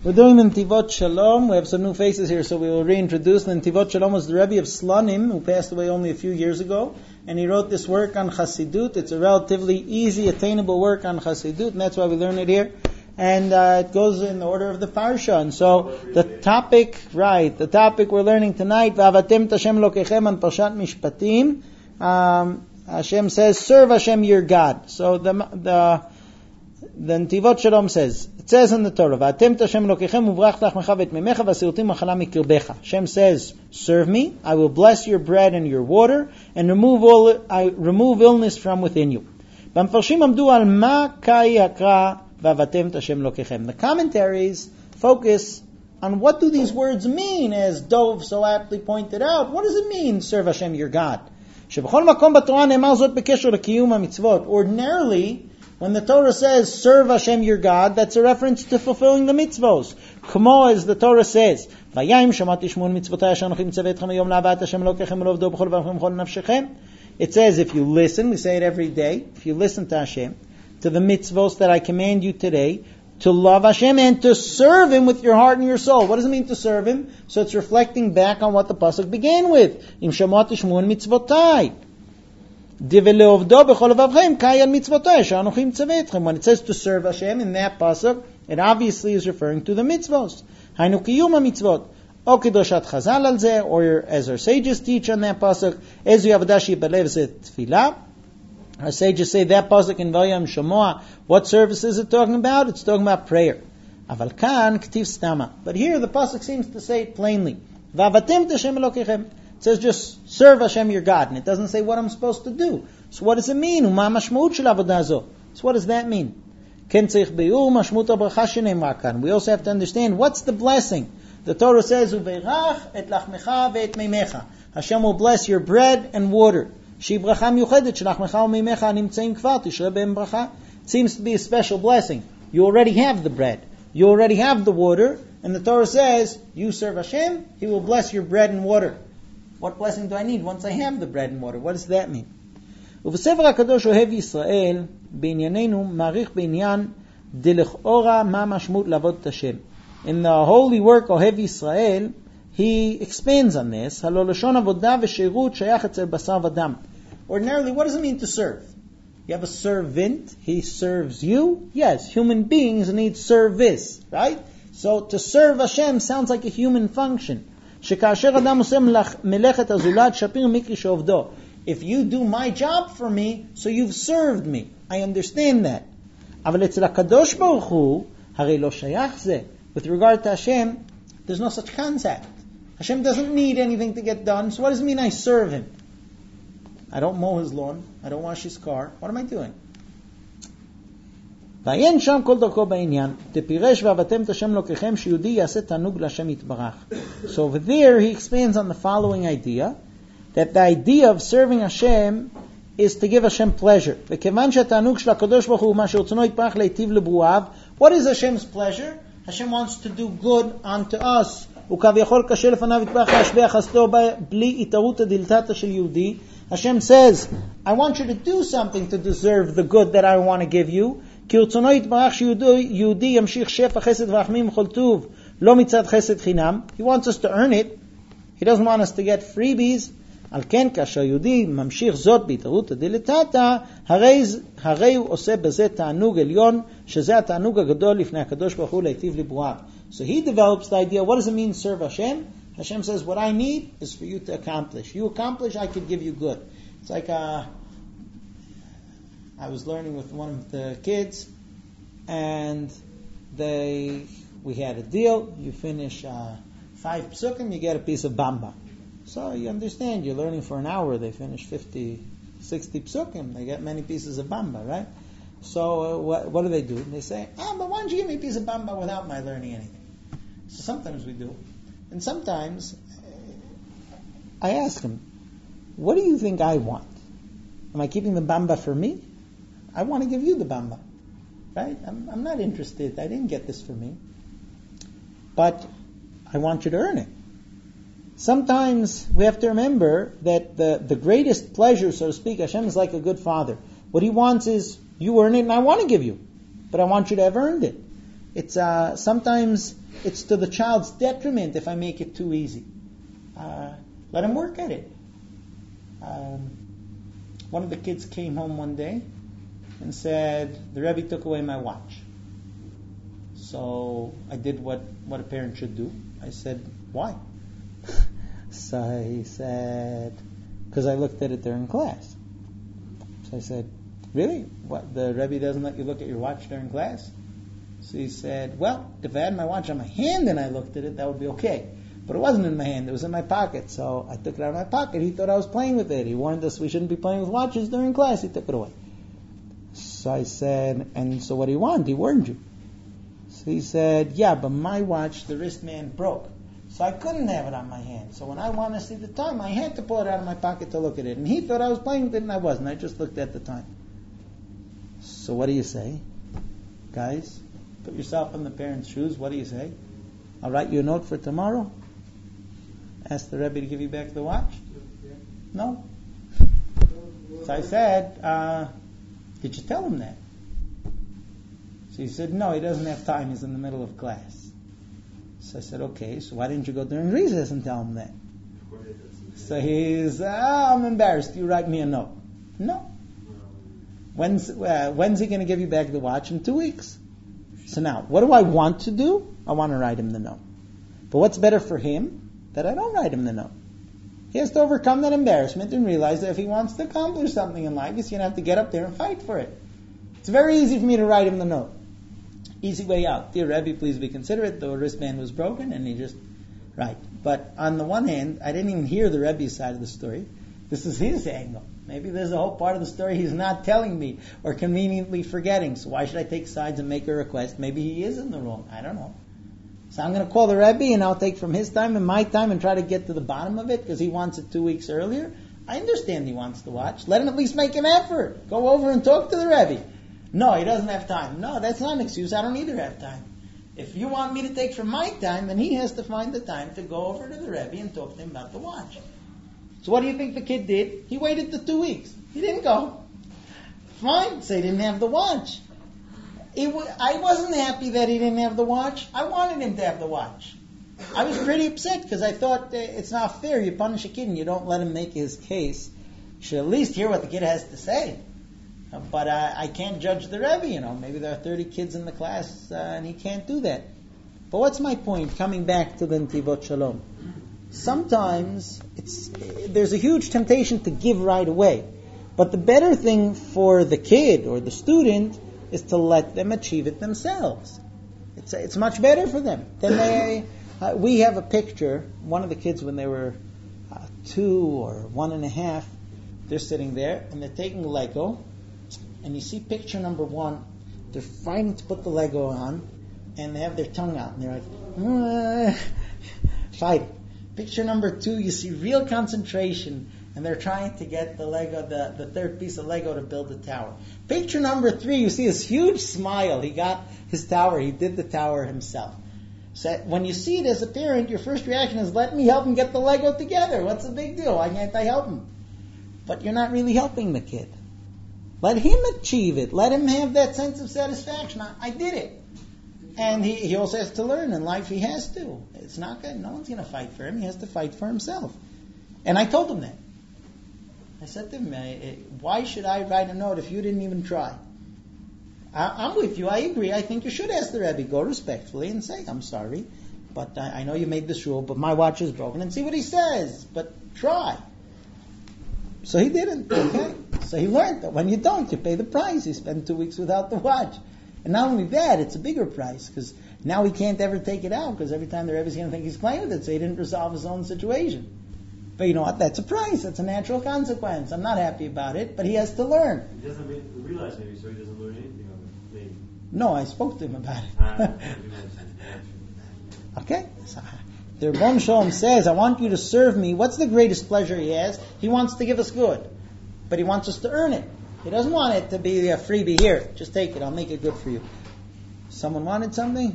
We're doing the Netivot Shalom. We have some new faces here, so we will reintroduce. The Netivot Shalom was the Rebbe of Slonim, who passed away only a few years ago, and he wrote this work on Chassidut. It's a relatively easy, attainable work on Chassidut, and that's why we learn it here. And it goes in the order of the Parsha. And so the topic we're learning tonight, V'avatem Tashem Lokechem on Parshat Mishpatim. Hashem says, serve Hashem your God. So the Netivot Shalom says, it says in the Torah, V'atem Tashem Lokechem uvrach lachmecha v'et mimecha v'asirtim machala mikirbecha. Hashem says, serve me, I will bless your bread and your water, and remove illness from within you. V'amfarshim amdu al ma kai hakra v'avatem Tashem Lokechem. The commentaries focus on what do these words mean, as Dov so aptly pointed out. What does it mean, serve Hashem your God? Sheb'chol makom b'Torah ne'emar zot b'kesher l'kiyum ha'mitzvot. Ordinarily, when the Torah says, serve Hashem your God, that's a reference to fulfilling the mitzvos. K'mo, as the Torah says, Vayayim shamati shmun mitzvotay asher anochi mitzavetchem hayom la'avat Hashem Elokechem u'lovdo b'chol v'avchem b'chol nafshechem. It says, if you listen, we say it every day, if you listen to Hashem, to the mitzvos that I command you today, to love Hashem and to serve Him with your heart and your soul. What does it mean to serve Him? So it's reflecting back on what the pasuk began with. Im shamati shmun mitzvotay. When it says to serve Hashem in that pasuk, it obviously is referring to the mitzvos. Or as our sages teach on that pasuk, our sages say that pasuk in Vayam Shamoah, what service is it talking about? It's talking about prayer. But here the pasuk seems to say it plainly. It says just serve Hashem your God, and it doesn't say what I'm supposed to do. So what does it mean? So what does that mean? We also have to understand what's the blessing. The Torah says, Hashem will bless your bread and water. It seems to be a special blessing. You already have the bread. You already have the water. And the Torah says, you serve Hashem, He will bless your bread and water. What blessing do I need once I have the bread and water? What does that mean? ובספר הקדוש אוהב ישראל בענייננו מעריך בעניין דלכאורה מה משמעות לעבוד את השם. In the holy work אוהב ישראל, he expands on this. הלא לשון עבודה ושירות שייך אצל בשר ודם. Ordinarily, what does it mean to serve? You have a servant, he serves you. Yes, human beings need service, right? So to serve Hashem sounds like a human function. שכאשר אדם עושה מלאכת הזולת שפיר מקרי שעובדו. If you do my job for me, so you've served me. I understand that. אבל אצל הקדוש ברוך הוא, הרי לא שייך זה. With regard to Hashem, there's no such concept. Hashem doesn't need anything to get done, so what does it mean I serve Him? I don't mow His lawn, I don't wash His car. What am I doing? ועיין שם כל דרכו בעניין, תפירש ועבדתם את השם לוקחם שיהודי יעשה תענוג להשם יתברך. So over there he expands on the following idea, that the idea of serving Hashem is to give Hashem pleasure. וכיוון שהתענוג של הקדוש ברוך הוא מה שרצונו יתברך להיטיב לברואיו, what is Hashem's pleasure? Hashem wants to do good unto us. וכביכול קשה לפניו יתברך להשביע חסדו בלי התערות הדלתתא של יהודי. Hashem says, I want you to do something to deserve the good that I want to give you. כי רצונו יתברך שיהודי ימשיך שפע חסד ורחמים וכל טוב, לא מצד חסד חינם. He wants us to earn it. He doesn't want us to get freebies. על כן, כאשר יהודי ממשיך זאת בהתערות הדלתתא, הרי הוא עושה בזה תענוג עליון, שזה התענוג הגדול לפני הקדוש ברוך הוא להיטיב לברואיו. So he develops the idea, what does it mean serve Hashem? Hashem says, what I need is for you to accomplish. You accomplish, I could give you good. It's like I was learning with one of the kids, and we had a deal. You finish 5 psukim, you get a piece of bamba. So you understand, you're learning for an hour, they finish 50, 60 psukim, they get many pieces of bamba, right? So what do? They say, but why don't you give me a piece of bamba without my learning anything? So sometimes we do. And sometimes I ask him, what do you think I want? Am I keeping the bamba for me? I want to give you the bamba, right? I'm not interested. I didn't get this for me. But I want you to earn it. Sometimes we have to remember that the greatest pleasure, so to speak, Hashem is like a good father. What He wants is, you earn it and I want to give you. But I want you to have earned it. It's sometimes it's to the child's detriment if I make it too easy. Let him work at it. One of the kids came home one day and said, the Rebbe took away my watch. So I did what a parent should do. I said, why? So he said, because I looked at it during class. So I said, really? What, the Rebbe doesn't let you look at your watch during class? So he said, well, if I had my watch on my hand and I looked at it, that would be okay. But it wasn't in my hand, it was in my pocket. So I took it out of my pocket. He thought I was playing with it. He warned us we shouldn't be playing with watches during class. He took it away. So I said, and so what do you want? He warned you. So he said, yeah, but my watch, the wristband broke. So I couldn't have it on my hand. So when I wanted to see the time, I had to pull it out of my pocket to look at it. And he thought I was playing with it, and I wasn't. I just looked at the time. So what do you say? Guys, put yourself in the parents' shoes. What do you say? I'll write you a note for tomorrow. Ask the Rebbe to give you back the watch? No. So I said, did you tell him that? So he said, no, he doesn't have time. He's in the middle of class. So I said, okay, so why didn't you go during recess and tell him that? So he's, I'm embarrassed. You write me a note. No. When's he going to give you back the watch? In 2 weeks. So now, what do I want to do? I want to write him the note. But what's better for him? That I don't write him the note. He has to overcome that embarrassment and realize that if he wants to accomplish something in life, he's going to have to get up there and fight for it. It's very easy for me to write him the note. Easy way out. Dear Rebbe, please be considerate. The wristband was broken, and he just, right. But on the one hand, I didn't even hear the Rebbe's side of the story. This is his angle. Maybe there's a whole part of the story he's not telling me or conveniently forgetting. So why should I take sides and make a request? Maybe he is in the wrong. I don't know. So I'm going to call the Rebbe, and I'll take from his time and my time and try to get to the bottom of it because he wants it 2 weeks earlier. I understand he wants to watch. Let him at least make an effort. Go over and talk to the Rebbe. No, he doesn't have time. No, that's not an excuse. I don't either have time. If you want me to take from my time, then he has to find the time to go over to the Rebbe and talk to him about the watch. So what do you think the kid did? He waited the 2 weeks. He didn't go. Fine, so he didn't have the watch. I wasn't happy that he didn't have the watch. I wanted him to have the watch. I was pretty upset because I thought it's not fair. You punish a kid and you don't let him make his case. You should at least hear what the kid has to say. But I can't judge the Rebbe, Maybe there are 30 kids in the class and he can't do that. But what's my point? Coming back to the Netivot Shalom. Sometimes there's a huge temptation to give right away. But the better thing for the kid or the student is to let them achieve it themselves. It's much better for them. Then we have a picture. One of the kids, when they were 2 or 1.5, they're sitting there and they're taking Lego. And you see picture number 1, they're fighting to put the Lego on, and they have their tongue out, and they're like, fighting. Picture number 2, you see real concentration, and they're trying to get the Lego, the third piece of Lego to build the tower. Picture number 3, you see this huge smile. He got his tower, he did the tower himself. So when you see it as a parent, your first reaction is, let me help him get the Lego together. What's the big deal? Why can't I help him? But you're not really helping the kid. Let him achieve it. Let him have that sense of satisfaction. I did it. And he also has to learn. In life he has to. It's not good. No one's going to fight for him. He has to fight for himself. And I told him that. I said to him, why should I write a note if you didn't even try? I'm with you. I agree. I think you should ask the Rebbe. Go respectfully and say, I'm sorry, but I know you made this rule, but my watch is broken. And see what he says. But try. So he didn't. Okay. So he learned that when you don't, you pay the price. He spent 2 weeks without the watch. And not only that, it's a bigger price because now he can't ever take it out because every time the Rebbe's going to think he's playing with it, so he didn't resolve his own situation. But you know what? That's a price. That's a natural consequence. I'm not happy about it, but he has to learn. He doesn't realize maybe, so he doesn't learn anything of it. Maybe. No, I spoke to him about it. Okay. So, the Rebbeinu Shalom says, I want you to serve me. What's the greatest pleasure he has? He wants to give us good. But he wants us to earn it. He doesn't want it to be a freebie. Here, just take it. I'll make it good for you. Someone wanted something?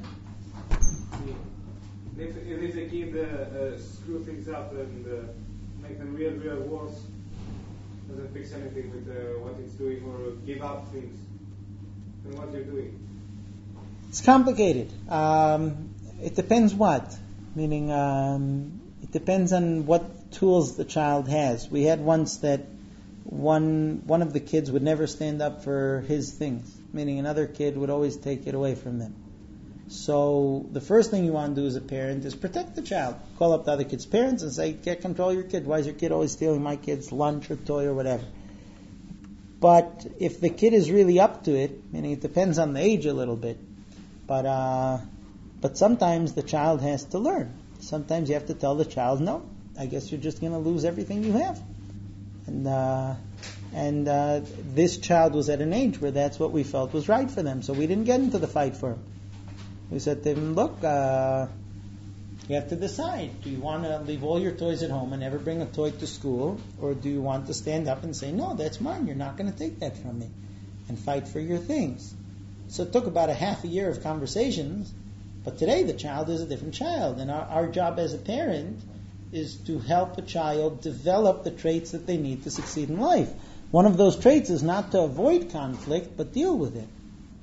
If the kid screw things up and make them real worse, doesn't fix anything with what it's doing or give up things, then what you're doing? It's complicated. It depends what. Meaning, it depends on what tools the child has. We had once that one of the kids would never stand up for his things. Meaning another kid would always take it away from them. So the first thing you want to do as a parent is protect the child. Call up the other kid's parents and say, get control of your kid. Why is your kid always stealing my kid's lunch or toy or whatever? But if the kid is really up to it, meaning it depends on the age a little bit, but sometimes the child has to learn. Sometimes you have to tell the child, no, I guess you're just going to lose everything you have. And this child was at an age where that's what we felt was right for them, so we didn't get into the fight for him. We said to him, look, you have to decide. Do you want to leave all your toys at home and never bring a toy to school? Or do you want to stand up and say, no, that's mine. You're not going to take that from me. And fight for your things. So it took about a half a year of conversations. But today the child is a different child. And our job as a parent is to help a child develop the traits that they need to succeed in life. One of those traits is not to avoid conflict, but deal with it.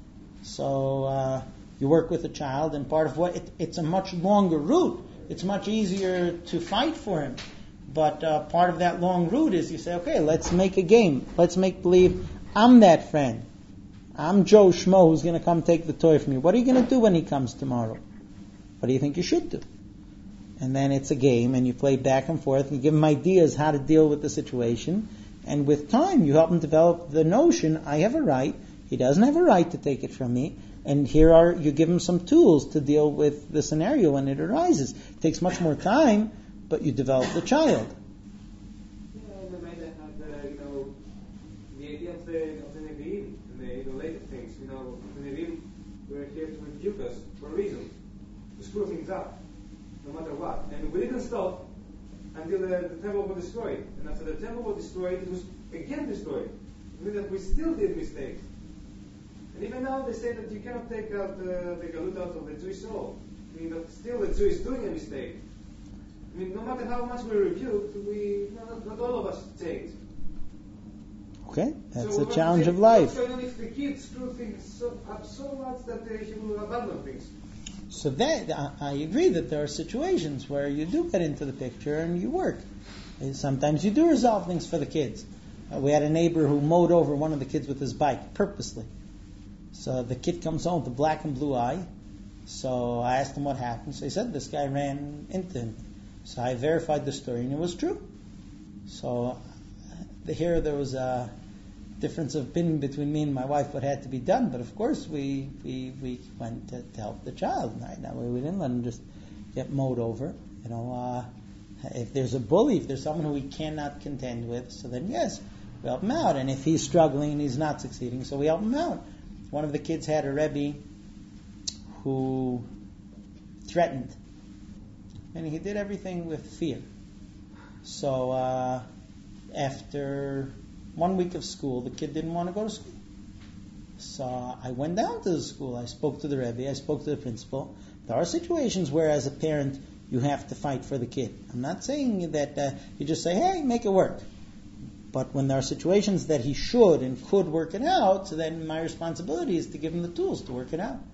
So you work with a child, and part of it's a much longer route. It's much easier to fight for him. But part of that long route is you say, okay, let's make a game. Let's make believe I'm that friend. I'm Joe Schmo who's going to come take the toy from you. What are you going to do when he comes tomorrow? What do you think you should do? And then it's a game, and you play back and forth, and you give him ideas how to deal with the situation. And with time, you help him develop the notion, I have a right, he doesn't have a right to take it from me, and you give him some tools to deal with the scenario when it arises. It takes much more time, but you develop the child. Yeah, and the Maida had, the idea of the Nevi'im, and the later things. The Nevi'im were here to rebuke us for a reason, to screw things up, no matter what. And we didn't stop until the temple was destroyed. And after the temple was destroyed, it was again destroyed. It means that we still did mistakes. And even now they say that you cannot take out the galut out of the Jewish soul. That still the Jew is doing a mistake. No matter how much we rebuke, not all of us change. Okay, that's the challenge of life. What's going on if the kids screw things up so much that he will abandon things? So that I agree that there are situations where you do get into the picture and you work. And sometimes you do resolve things for the kids. We had a neighbor who mowed over one of the kids with his bike purposely. So the kid comes home with a black and blue eye. So I asked him what happened. So he said this guy ran into him. So I verified the story and it was true. So here there was a difference of opinion between me and my wife what had to be done. But of course we went to help the child. That way we didn't let him just get mowed over. If there's a bully, if there's someone who we cannot contend with, so then yes, we help him out. And if he's struggling and he's not succeeding, so we help him out. One of the kids had a Rebbe who threatened. And he did everything with fear. So after 1 week of school, the kid didn't want to go to school. So I went down to the school. I spoke to the Rebbe. I spoke to the principal. There are situations where, as a parent, you have to fight for the kid. I'm not saying that you just say, hey, make it work. But when there are situations that he should and could work it out, so then my responsibility is to give him the tools to work it out.